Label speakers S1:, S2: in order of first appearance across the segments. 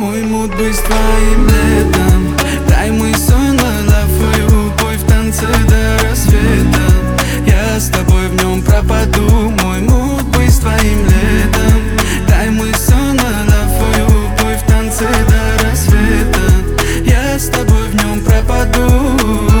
S1: Мой муд быть твоим летом. Дай мой сон, мой love, и убой в танце до рассвета. Я с тобой в нем пропаду. Мой муд быть твоим летом. Дай мой сон, мой love, и убой в танце до рассвета. Я с тобой в нем пропаду.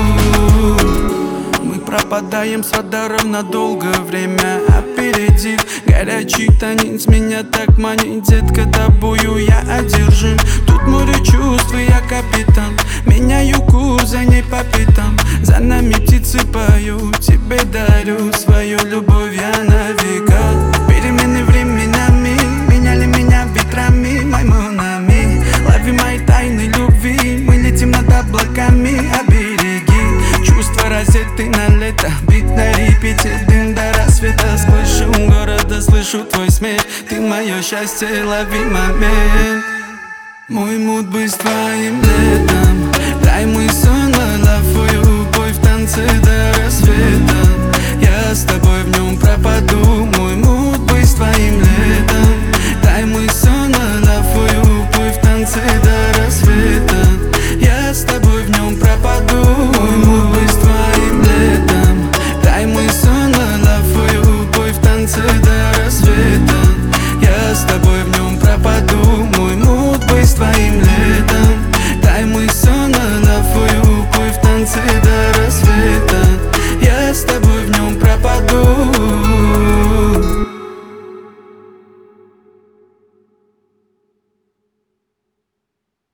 S1: Мы пропадаем с радаров на долгое время. Аперитив, горячий танец меня так манит. Детка, тобою я одержим. Тут море чувств, и я капитан. Меняю курс, за ней по пятам. За нами птицы поют. Тебе дарю свою любовь я на века. Перемены временами меняли меня ветрами. Мой монами, лови мои тайны любви. Мы летим над облаками, обереги. Чувства розеты на лето. Бит на репите, дым до рассвета. Сквозь шум города слышу твой смех. Ты мое счастье, лови момент. Мой муд быть твоим летом. Дай мой сон, мой love, и убой в танце до рассвета. Я с тобой в нем